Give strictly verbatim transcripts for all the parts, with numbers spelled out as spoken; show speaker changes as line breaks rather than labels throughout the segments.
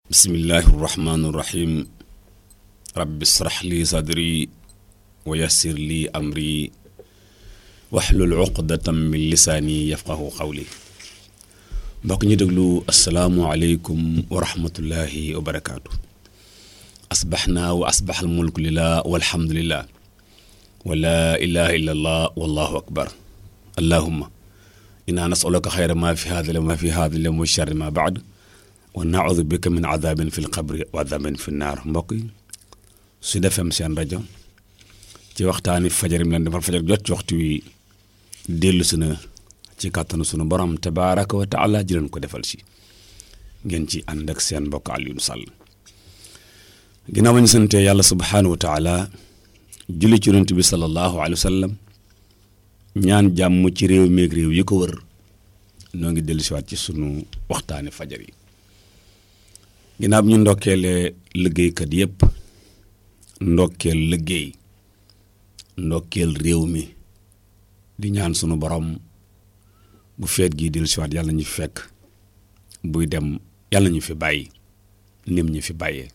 bismillahi irrahmani irrahim rabbi israh li sadri wa yassir li amri wahlul uqdatan min lisaani yafqahu qawli. mbokk ñu déglu asalaamu aleykum wa rahmatullahi wa barakaatu. asbaxnaa wa asbaxal mulku lillah walhamdulillah wa laa ilaha illa allah wallahu akbar. allahumma inna nasaluka xayra ma fi haadha wa ma fi haadha wa sharri ma baad wa naudu bika min adabin fi lqabri wa adabin fi naar. mbokk yi Sud F M seen rajo ci waxtaani fajar mi leen defal fajar jot ci waxtu wi dellu si na ci kàttanu sunu borom tabaaraka wa taala ji leen ko defal si ngeen ci ànd ak seen mbokk Alioune Sall. ginnaaw ba ñu santee yàlla subhaanahu wa taala julli ci yonent bi sallallahu alayhi wa sallam ñaan jàmm ci réew meeg réew yi ko wër noo ngi dellu siwaat ci sunu waxtaani fajar yi. ginnaaw bi ñu ndokkeelee liggéeykat yépp ndokkeel liggéey ndokkeel réew mi di ñaan sunu borom bu feet gii dellu siwaat yàlla ñu fi fekk buy dem yàlla ñu fi bàyyi nim ñu fi bàyyee.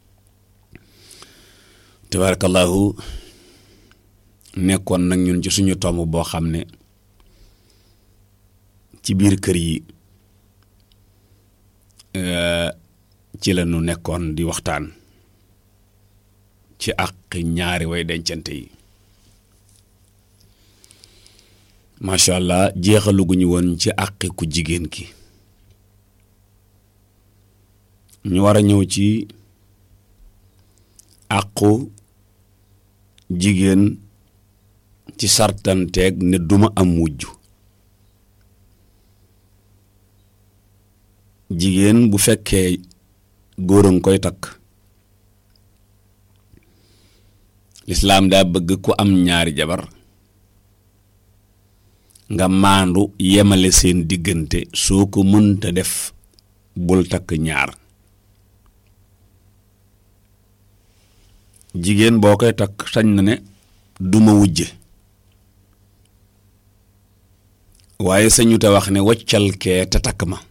tabarakallahu nekkoon nag ñun ci suñu tomb boo xam ne ci biir kër yi ci la ñu nekkoon di waxtaan ci àq ñaari way dencante yi. macha allah jeexaluguñu woon ci àqi ku jigéen ki ñu war a ñëw ci àqu jigéen ci sartanteeg ne duma am wujj. jigéen bu fekkee góor a nga koy takk lislaam daa bëgg ku am ñaari jabar nga maandu yemale seen diggante soo ko mënta def bul takk ñaar. jigéen boo koy takk sañ na ne duma wujje waaye sañu te wax ne waccal kee te takk ma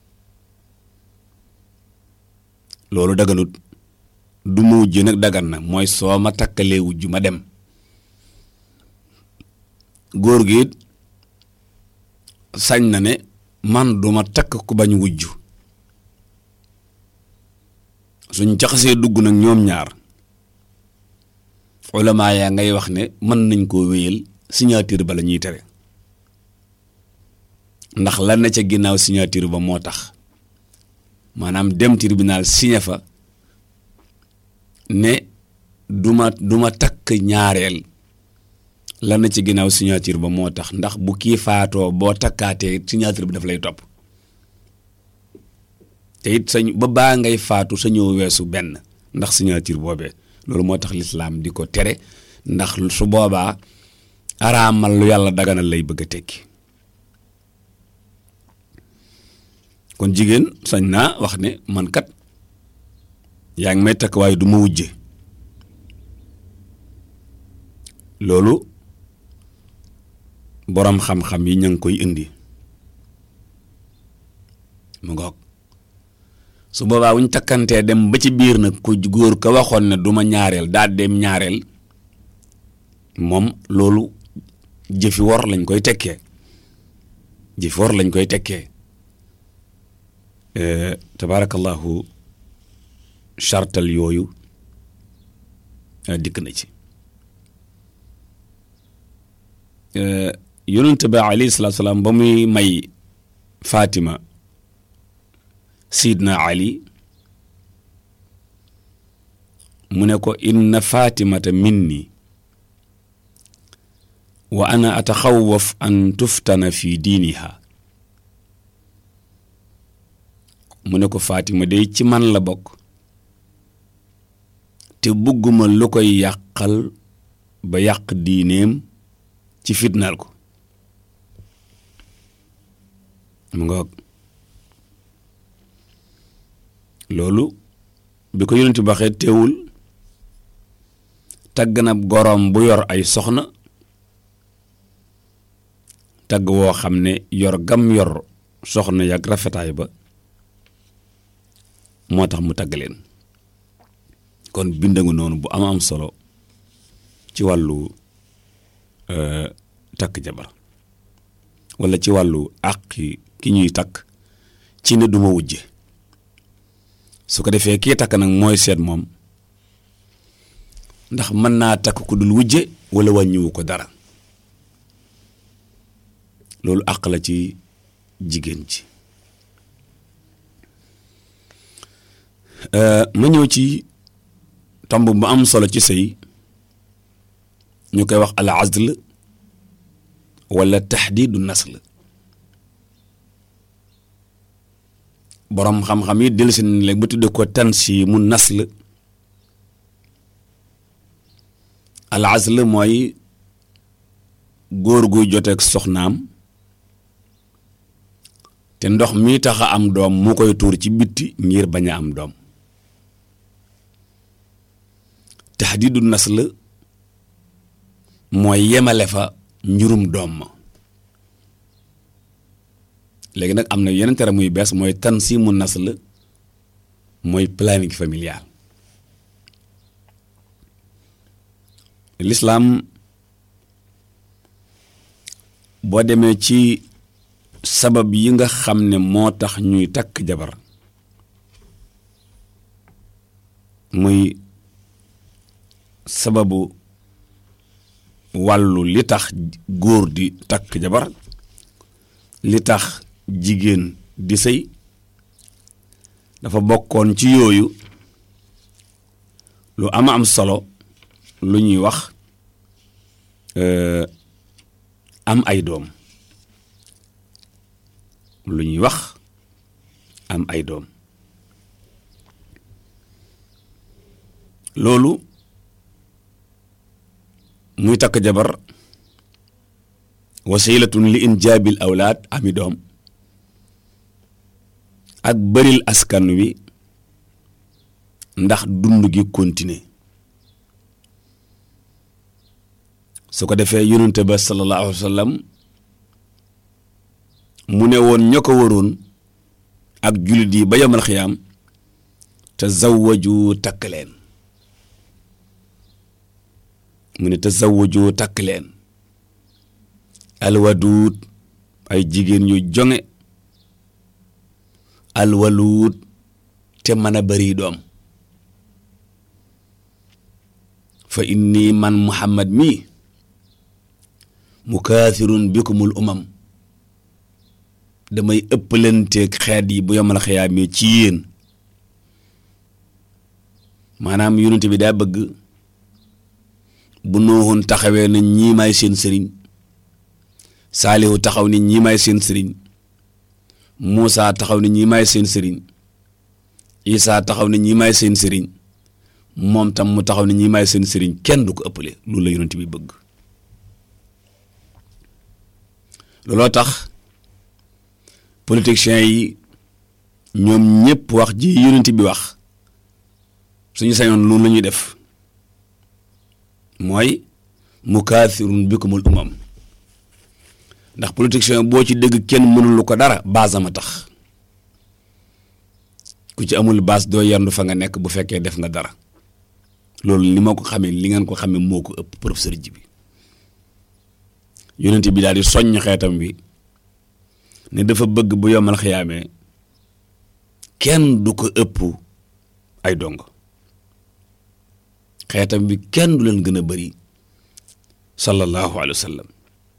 loolu daganut. duma wujje nag dagan na mooy soo ma takkalee wujj ma dem. góor gi it sañ na ne man duma takk ku bañ wujj suñ jaxasee dugg nag ñoom ñaar ulama yaa ngay wax ne mën nañ koo wéyal signature ba la ñuy tere ndax la na ca ginnaaw signature ba moo tax maanaam dem tribunal signé fa ne duma duma takk ñaareel la na ci ginnaaw signature ba moo tax ndax bu kii faatoo boo takkaatee signature bi daf lay topp te it sañ ba baa ngay faatu sañoo weesu benn ndax signature boobee. loolu moo tax lislaam di ko tere ndax su boobaa araamal lu yàlla daganal lay bëgg a tekki. kon jigéen sañ naa wax ne man kat yaa ngi may takk waaye du ma wujje. loolu boroom xam-xam yi ña ngi koy indi mu ngoog su boobaa wuñ takkantee dem ba ci biir nag ku góor ka waxoon ne du ma ñaareel daal dem ñaareel moom loolu jëfi wor lañ koy tekkee jëfi wor lañ koy tekkee. tabaarakallahu chartal yooyu dikk na ci. yonent ba alayhi salaatu salaam ba muy may Fatima Sidna Ali mu ne ko inna fatimata minni wa ana ataxawaf an tuftana fi diiniha mu ne ko Fatima day ci man la bokk te bugguma lu koy yàqal ba yàq diineem ci fitnaal ko mu ngoog. loolu bi ko yonent bi waxee teewul tagg na gorom bu yor ay soxna tagg woo xam ne yor gam yor soxna yàgg rafetaay ba moo tax mu tagg leen kon bindangu noonu bu am am solo ci wàllu takk jabar walla ci wàllu àq ki ñuy takk ci ne duma wujje su ko defee kii takk nag mooy seet moom ndax mën naa takk ku dul wujje walla wàññiwu ko dara loolu àq la ci jigéen ci ma ñëw ci tomb bu am solo ci sëy ñu koy wax al azl walla taxdiidu nasl boroom xam-xam yi dellusi nañ léegi ba tudde ko tansiimu nasl al azl mooy góor guy joteeg soxnaam te ndox mi tax a am doom mu koy tuur ci bitti ngir bañ a am doom taxdiidu nasl mooy yemale fa njurum doom ma léegi nag am na yeneen tere muy bees mooy tansiimu nasl mooy planning familial l'islam boo demee ci sabab yi nga xam ne moo tax ñuy takk jabar muy sababu wàllu li tax góor di takk jabar li tax jigéen di sëy dafa bokkoon ci yooyu lu ama am solo lu ñuy wax am ay doom lu ñuy wax am ay doom loolu muy takk jabar wasilatun li injaabil awlaad ami doom ak bëril askan wi ndax dund gi continuer su ko defee yonente ba sallallahu alayhi wa sallam mu ne woon ña ko waroon ak jullit yi ba yamal xiyaam tazawwaju takk leen mu ne tazawwaju takk leen alwaduud ay jigéen ñu jonge alwaluud te mën a bari doom fa inni man muhammad mi mukaathirun bikumul umam damay ëppalanteeg xeet yi bu yomal xiyaamee ci yéen maanaam yonent bi daa bëgg bu nooxoon taxawee na ñii may seen sëriñ saalihu taxaw ni ñii may seen sëriñ muusa taxaw ni ñii may seen sëriñ isaa taxaw ni ñii may seen sëriñ moom tam mu taxaw ni ñii may seen sëriñ kenn du ko ëppale loolu la yonent bi bëgg looloo tax politiciens yi ñoom ñëpp wax ji yonent bi wax suñu sañoon loolu la ñuy def mooy mukaathirun bikumul umam ndax politicien boo ci dégg kenn mënul lu ko dara baasama tax ku ci amul baas doo yendu fa nga nekk bu fekkee def nga dara loolu li ma ko xamee li ngeen ko xamee moo ko ëpp professeur ji bi yonent bi daal di soññ xeetam bi ne dafa bëgg bu yomal xiyaamee kenn du ko ëpp ay dongo xeetam bi kenn du leen gën a bari sallallahu alayhi wa sallam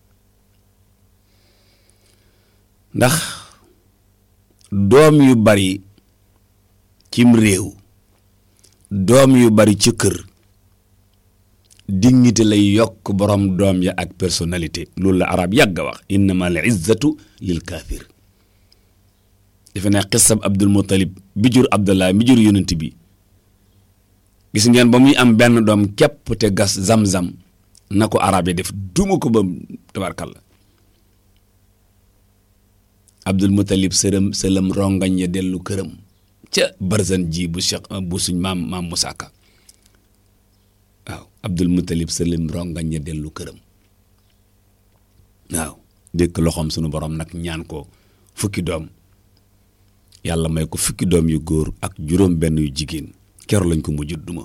ndax doom yu bari cim réew doom yu bari ci kër dignité lay yokk borom doom ya ak personnalité loolu la arab yàgg a wax innama al izzatu lil kaafir defe ne xisab Abdul Muttalib bi jur Abdallah mi jur yonent bi gis ngeen ba muy am benn doom képp te gas zam-zam na ko arab yi def duma ko ba tabarkalla Abdul Muttalib sërëm sëlëm rongañ ya dellu këram ca barzan ji bu Cheikh bu suñ maam maam Musaa Ka waaw Abdul Muttalib sëlëm rongañ ya dellu këram waaw dëkk loxoom sunu borom nag ñaan ko fukki doom yàlla may ko fukki doom yu góor ak juróom benn yu jigéen keroog lañ ko mujj duma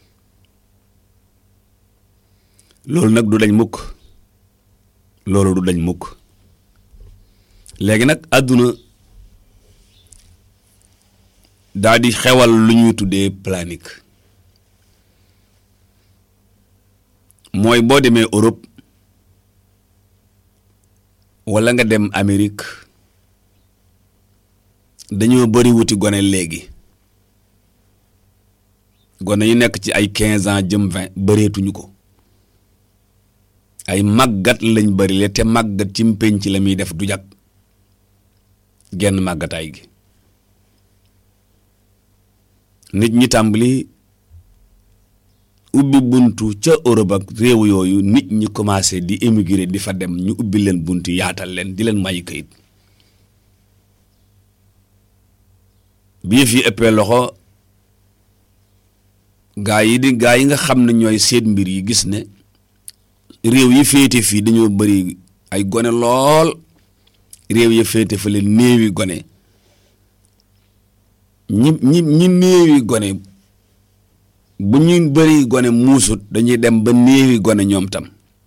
loolu nag du dañ mukk loolu du dañ mukk léegi nag àdduna daa di xewal lu ñuy tuddee planique mooy boo demee Europe walla nga dem Amérique dañoo bari wuti gone léegi gone yu nekk ci ay quinze ans jëm vingt bareetuñu ko ay màggat lañ bari le te màggat ci mpénc la muy def du jag genn màggataay gi nit ñi tàmbali ubbi buntu ca Europe ak réew yooyu nit ñi commencé di émigrer di fa dem ñu ubbi leen buntu yaatal leen di leen may kayit bii fi ëppee loxo gaa yi di gaa yi nga xam ne ñooy seet mbir yi gis ne réew yi féete fii dañoo bari ay gone lool réew yi féete fa leen néewi gone ñi ñi ñi néewi gone bu ñu bari gone muusut dañuy dem ba néewi gone ñoom tam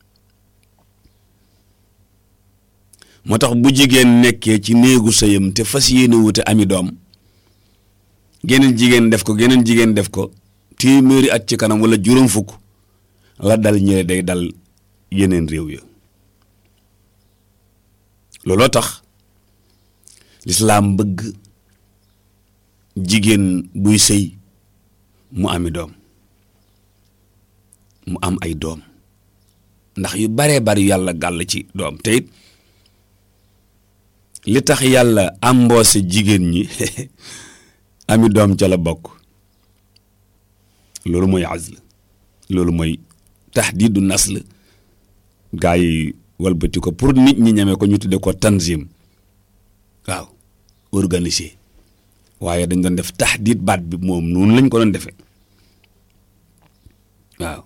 moo tax bu jigéen nekkee ci néegu sëyam te fas yéene wute ami doom geneen jigéen def ko geneen jigéen def ko téeméeri at ci kanam wala juróom fukk la dal ñële day dal yeneen réew ya looloo tax lislaam bëgg jigéen buy sëy mu ami doom mu am ay doom ndax yu baree bari yàlla gàll ci doom te it li tax yàlla amboose jigéen ñi ami doom ca la bokk loolu mooy azl loolu mooy tahdiidu nasl gaa yi walbati ko pour nit ñi ñeme ko ñu tudde ko tanzim waaw organiser waaye dañ doon def tahdiid baat bi moom noonu lañ ko doon defee waaw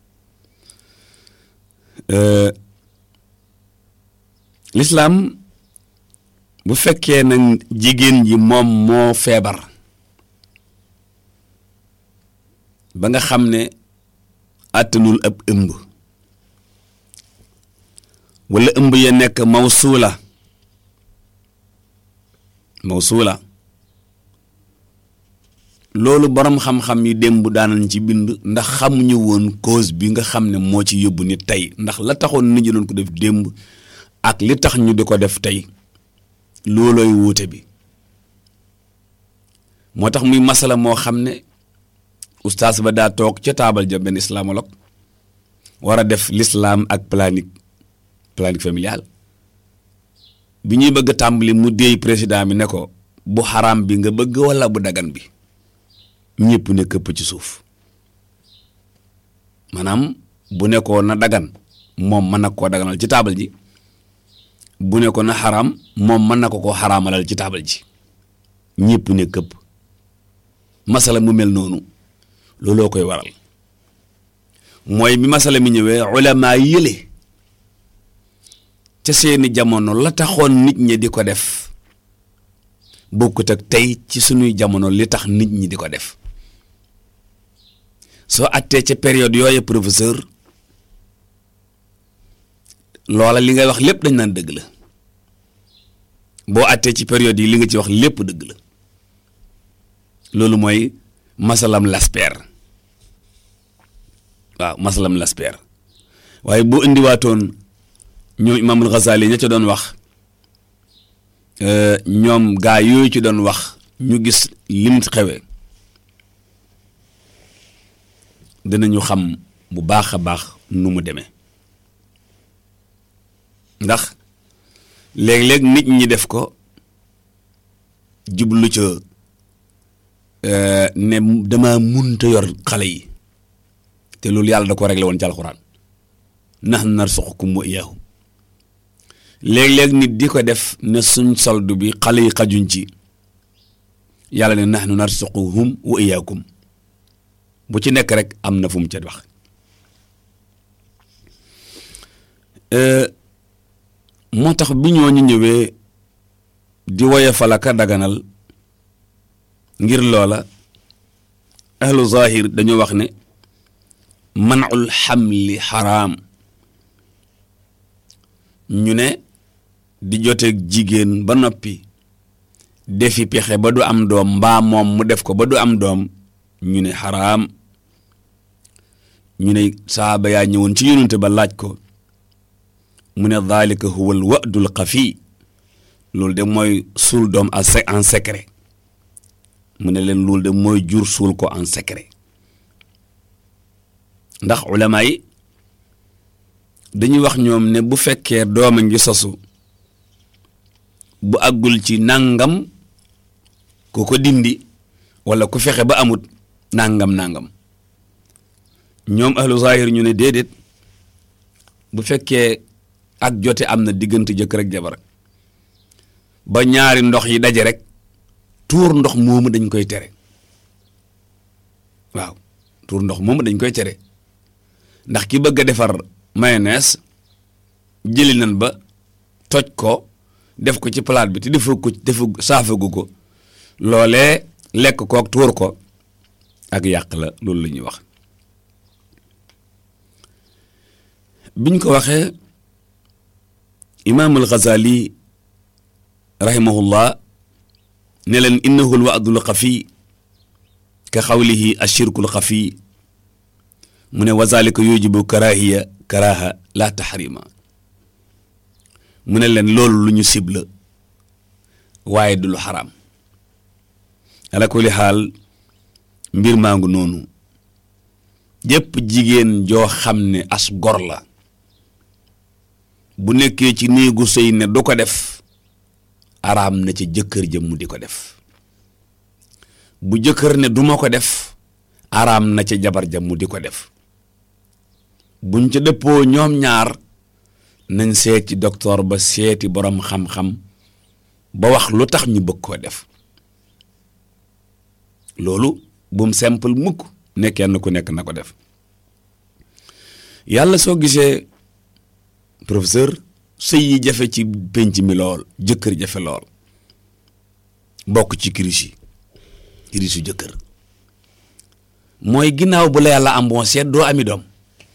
lislaam bu fekkee nag jigéen ji moom moo feebar ba nga xam ne àttanul ab ëmb walla ëmb ya nekk mawsuula mawsuula loolu borom xam-xam yi démb daanañ ci bind ndax xamuñu woon cause bi nga xam ne moo ci yóbbu nit tey ndax la taxoon nit ñi doon ko def démb ak li tax ñu di ko def tey loolooy wuute bi moo tax muy masala moo xam ne ustaas ba daa toog ca taabal ja benn islamologue war a def l'islam ak planique planique familiale bi ñuy bëgg a tàmbali mu déey président bi ne ko bu xaraam bi nga bëgg walla bu dagan bi ñëpp ne këpp ci suuf maanaam bu ne ko na dagan moom mën na koo daganal ci taabal ji bu ne ko na xaraam moom mën na ko koo xaraamalal ci taabal ji ñëpp ne këpp masala mu mel noonu looloo koy waral mooy bi masala mi ñëwee ulama yële ca seeni jamono la taxoon nit ñi di ko def bokkut ak tey ci sunuy jamono li tax nit ñi di ko def soo attee ca période yooyu professeur loola li ngay wax lépp dañ naan dëgg la boo attee ci période yi li nga ci wax lépp dëgg la loolu mooy masalam lasper waaw masalam lasper waaye boo indiwaatoon ñoom imaamul Ghazali ña ca doon wax ñoom gaa yooyu ci doon wax ñu gis lim xewe dinañu xam bu baax a baax nu mu demee ndax léeg-léeg nit ñi def ko jublu ca ne dama munta yor xale yi te loolu yàlla da ko réglé woon ci alxuraan nahnu narzuqukum wa iyyaahum léeg-léeg nit di ko def ne suñ soldu bi xale yi xajuñ ci yàlla ne nahnu narzuquhum wa iyyaakum bu ci nekk rek am na fu mu ca wax moo tax bi ñooñu ñëwee di woye falaka daganal ngir loola ahlu zahir dañoo wax ne man'ul xamli xaraam, ñu ne di joteeg jigéen ba noppi defi pexe ba du am doom mbaa moom mu def ko ba du am doom ñu ne xaraam. ñu ne saaba yaa ñëwoon ci yonente ba laaj ko mu ne dhalika huwa al wa'dul xafi, loolu de mooy suul doom en secret. mu ne leen loolu de mooy jur suul ko en secret, ndax ulama yi dañuy wax ñoom ne bu fekkee dooma ngi sosu bu àggul ci nangam ku ko dindi wala ku fexe ba amut nangam nangam. ñoom ahlu zahir ñu ne déedéet, bu fekkee ak jote am na diggante jëkkër ak jabar ba ñaari ndox yi daje rek tuur ndox moomu dañ koy tere. waaw tuur ndox moomu dañ koy tere ndax ki bëgg a defar mayonnaise jëli nan ba toj ko def ko ci palaat bi te defu ko defu saafagu ko, loolee lekk kook tuur ko ak yàq la, loolu la ñuy wax. biñ ko waxee imaam al-Ghazali rahimahullah ne leen innahu al-wa'dul xafi ka xawlihi ashirkul xafi, mu ne wa zalika yujibu karahiya karaha la tahrima. mu ne leen loolu lu ñu sibla waaye du lu xaraam. ala kulli xaal mbir maa ngi noonu, jëpp jigéen joo xam ne as gor la bu nekkee ci néegu sëy ne du ko def, araam na ci jëkkër jëm mu di ko def. bu jëkkër ne du ma ko def, araam na ci jabar jëm mu di ko def. buñ ca dëppoo ñoom ñaar nañ seeti docteur ba, seeti borom xam-xam ba wax lu tax ñu bëgg koo def. loolu bum simple mukk ne kenn ku nekk na ko def. yàlla soo gisee professeur sëy yi jafe ci penc mi lool, jëkkër jafe lool, bokk ci crise yi crise yu jëkkër mooy ginnaaw bu la yàlla am bon seet doo ami doom.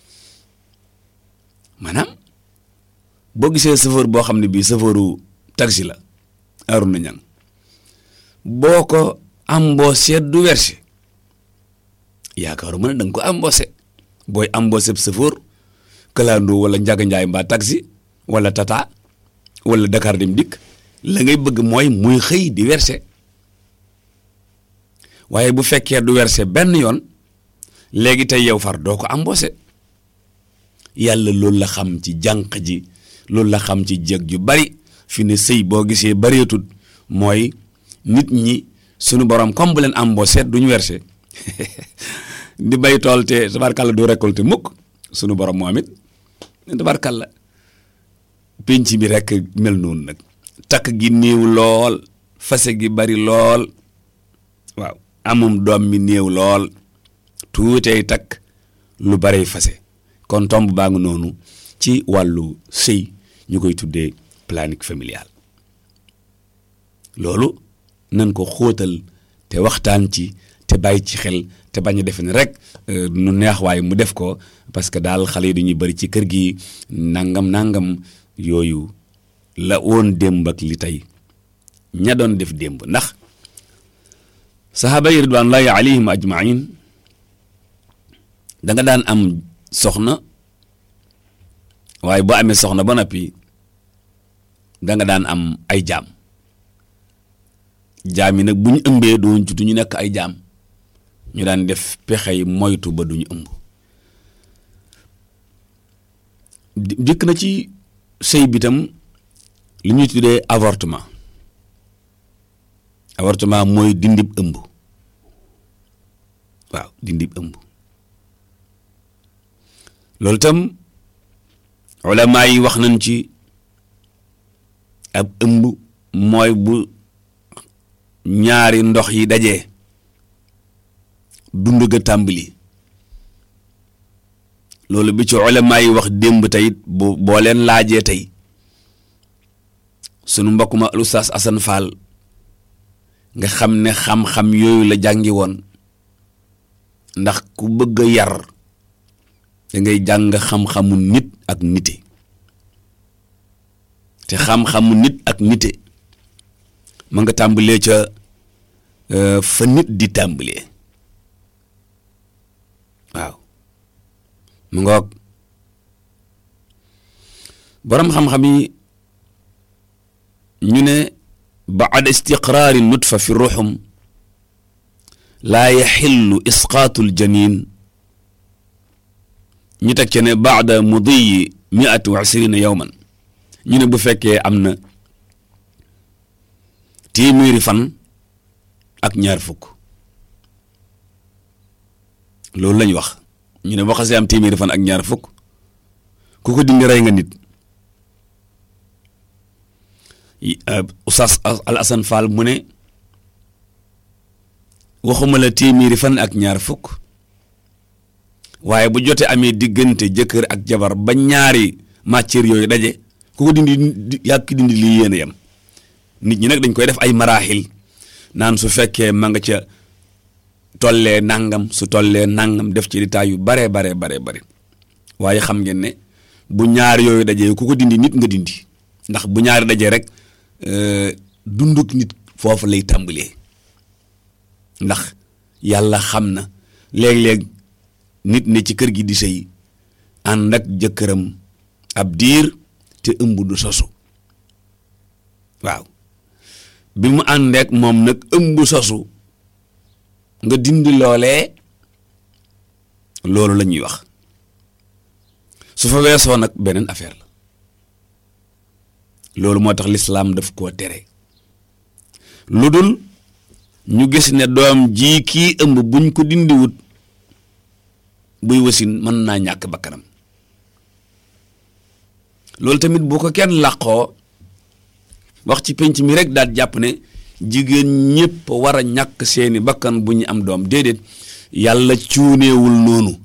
maanaam boo gisee chauffeur boo xam ne bii chauffeuru taxi la Arouna Niang, boo ko embauché du versé, yaakaaruma ne da nga ko embauché. booy embauché chauffeur kalandoo wala Njaga Njaay mbaa taxi wala tata wala Dakar Dem Dikk, la ngay bëgg mooy muy xëy di versé. waaye bu fekkee du versé benn yoon, léegi tey yow far doo ko embauché. yàlla loolu la xam ci jànq ji, loolu la xam ci jéeg ju bari. fi ne sëy boo gisee bareetut mooy nit ñi sunu borom comme bu leen embauché duñu versé di bay tool te tabarkàlla du récolté mukk. sunu borom moo amit tabarkàlla penc bi rek mel noonu nag, takk gi néew lool, fase gi bari lool, waaw amum doom mi néew lool, tuutey takk lu bari fase. kon tomb baa ngi noonu ci wàllu sëy, ñu koy tuddee planning familial. loolu nan ko xóotal te waxtaan ci te bàyyi ci xel te bañ a defe ne rek nu neex waaye mu def ko parce que daal xale yi dañuy bari ci kër gi nangam nangam. yooyu la woon démb ak li tey ña doon def démb, ndax sahaaba yi ridwanullahi alayhim ajmain da nga daan am soxna, waaye boo amee soxna ba noppi da nga daan am ay jaam. jaam yi nag bu ñu ëmbee doon ci du ñu nekk ay jaam, ñu daan def pexey moytu ba duñu ëmb. dikk na ci sëy bi tam li ñuy tuddee avortement. avortement mooy dindib ëmb. waaw dindib ëmb loolu tam ulama yi wax nañ ci. ab ëmb mooy bu ñaari ndox yi dajee dund ga tàmbali. loolu bi ci ulama yi wax démb tey bu boo leen laajee tey sunu mbokk ma Oustaz Assane Fall nga xam ne xam-xam yooyu la jàngi woon ndax ku bëgg a yar da ngay jàng xam-xamu nit ak nite te xam-xamu nit ak nite ma nga tàmbalee ca fa nit di tàmbalee waaw mu ngoog borom xam-xam yi ñu ne baada istiqraari nutfa fi ruxum laa yaxillu isqaatu aljanin ñu teg ca ne baada mudiyi miati wa isrina yowman ñu ne bu fekkee am na téeméeri fan ak ñaar fukk loolu lañ wax ñu ne boo xasee am téeméeri fan ak ñaar fukk ku ko dindi rey nga nit. Oustaz Al Assane Fall mu ne waxuma la téeméeri fan ak ñaar fukk waaye bu jotee amee diggante jëkkër ak jabar ba ñaari matière yooyu daje ku ko dindi yàgg ki dindi lii yéen a yem nit ñi nag dañ koy def ay maraaxil naan su fekkee ma nga ca tollee nangam su tollee nangam def ci détail yu bare bare bare bare waaye xam ngeen ne bu ñaari yooyu dajee ku ko dindi nit nga dindi ndax bu ñaari dajee rek dunduk nit foofu lay tàmbalee ndax yàlla xam na léeg-léeg nit ne ci kër gi di sëy ànd ak jëkkëram ab diir te ëmb du sosu waaw bi mu àndeek moom nag ëmb sosu nga dindi loolee loolu la ñuy wax su fa weesoo nag beneen affaire la loolu moo tax lislaam daf koo tere lu dul ñu gis ne doom ji kii ëmb buñ ko dindiwut buy wasin mën naa ñàkk bakkanam loolu tamit bu ko kenn làqoo wax ci penc mi rek daal jàpp ne jigéen ñépp war a ñàkk seeni bakkan bu ñu am doom déedéet yàlla cuuneewul noonu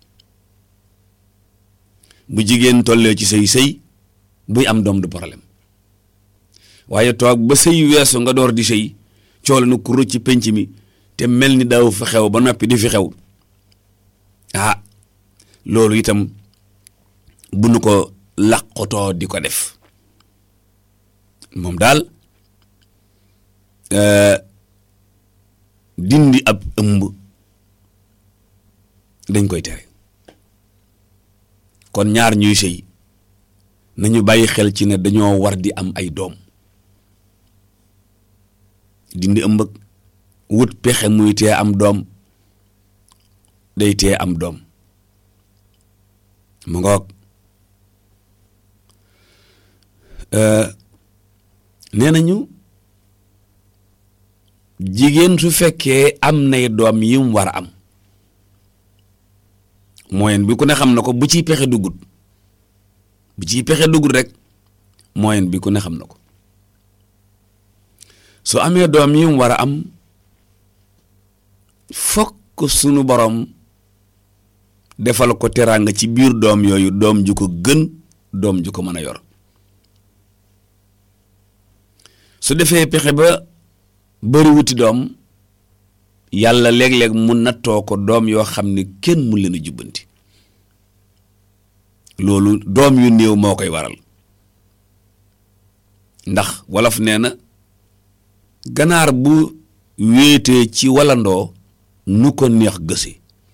bu jigéen tollee ci sëy sëy buy am doom du problème waaye toog ba sëy weesu nga door di sëy coole na ku rëcc ci penc mi te mel ni daaw fi xew ba noppi di fi xew ah loolu itam bu nu ko làqotoo di ko def moom daal dindi ab ëmb dañ koy tere kon ñaar ñuy sëy nañu bàyyi xel ci ne dañoo war di am ay doom dindi ëmb ak wut pexe muy tee am doom day tee am doom mu ngoog nee nañu jigéen su fekkee am nay doom yi mu war a am moyen bi ku ne xam na ko bu ciy pexe duggut bu ciy pexe duggut rek moyen bi ku ne xam na ko su amee doom yi mu war a am fokk sunu borom defal ko teraanga ci biir doom yooyu doom ju ko gën doom ju ko mën a yor su defee pexe ba bari wuti doom yàlla léeg-léeg mu nattoo ko doom yoo xam ne kenn mu leen a jubbanti loolu doom yu néew moo koy waral ndax wolof nee na ganaar bu wéetee ci walandoo nu ko neex gëse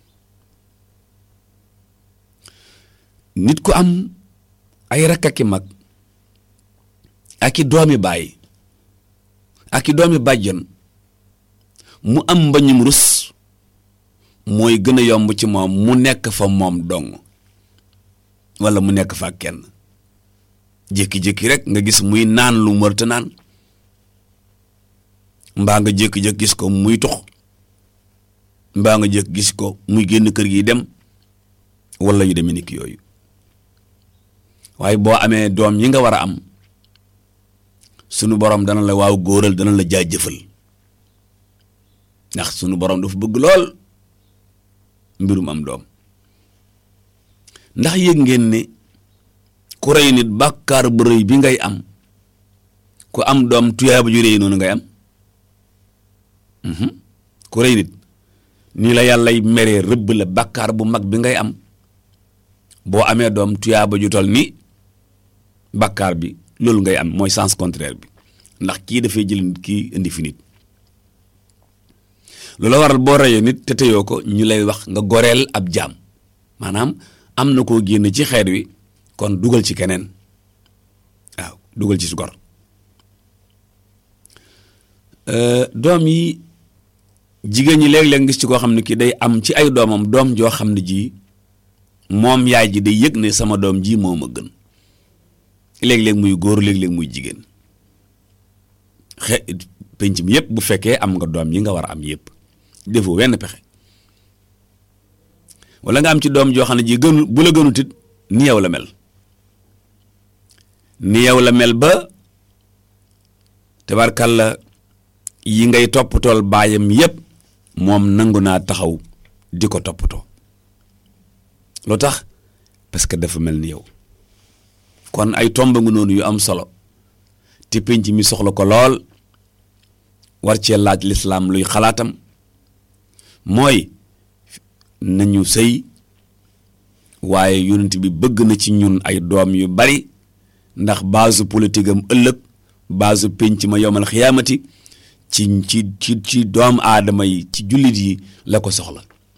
nit ku am ay rakk ak i mag ak i doomi baay ak i doomi bàjjan mu am mbañum rus mooy gën a yomb ci moom mu nekk fa moom dong walla mu nekk fa kenn jékki-jékki rek nga gis muy naan lu mërta naan mbaa nga jékki-jékki gis ko muy tux mbaa nga jékki gis ko muy génn kër gi dem walla yu demee ni ki yooyu waaye boo amee doom yi nga war a am sunu borom dana la waaw góoral dana la jaajëfal ndax sunu borom dafa bëgg lool mbirum am doom ndax yëg ngeen ne ku rey nit bàkkaar bu rëy bi ngay am ku am doom tuyaaba ju rëy noonu ngay am ku rey nit nii la yàllay meree rëbb la bàkkaar bu mag bi ngay am boo amee doom tuyaaba ju tol ni bàkkaar bi loolu ngay am mooy sens contraire bi ndax kii dafay jël nit kii indi fi nit loolu waral boo reyee nit te teyoo ko ñu lay wax nga goreel ab jaam maanaam am na koo génn ci xeet wi kon dugal ci keneen waaw dugal ci su gor doom yi jigéen ñi léeg-léeg ngis ci koo xam ne kii day am ci ay doomam doom joo xam ne ji moom yaay ji day yëg ne sama doom ji moo ma gën léeg-léeg muy góor léeg-léeg muy jigéen xe penc mi yëpp bu fekkee am nga doom yi nga war a am yëpp defoo wenn pexe wala nga am ci doom joo xam ne ji gënu bu la gënut it ni yow la mel ni yow la mel ba tabarkalla yi ngay toppatool baayam yëpp moom nangu naa taxaw di ko toppatoo lu tax parce que dafa mel ni yow kon ay tomba ngu noonu yu am solo te penc mi soxla ko lool war cee laaj lislaam luy xalaatam mooy nañu sëy waaye yonent bi bëgg na ci ñun ay doom yu bari ndax base politique am ëllëg base penc ma yowmal xiyaamati ci ci ci ci doom aadama yi ci jullit yi la ko soxla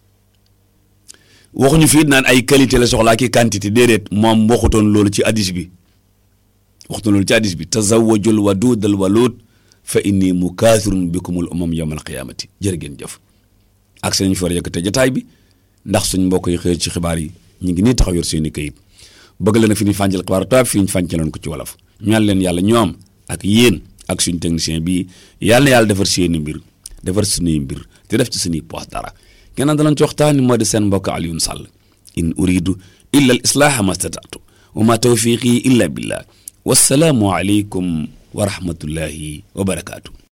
waxuñu fii naan ay qualité la soxlaa ki quantité déedéet moom waxutoon loolu ci hadis bi waxutoon loolu ci hadis bi tazawwajul wadudal walud fa inni mukathirun bikumul umam yawmal qiyamati jërë ngeen jëf ak seen ñu fa yëkkate jotaay bi ndax suñ mbokk yi xëy ci xibaar yi ñu ngi nii taxaw yor seeni kayit bëgg leen fi ñu fàncal xibaar tubaab fi ñu fàncaloon ko ci wolof ñaan leen yàlla ñoom ak yéen ak suñ technicien bi yàlla na yàlla defar seeni mbir defar suñuy mbir te def ci suñuy poos dara keneen danañ ci waxtaani moo di seen mbokk Alioune Sall in uridu illa al islaaha ma stata'tu wa ma tawfiqi illa billah wassalaamu aleykum wa rahmatullahi wa barakaatu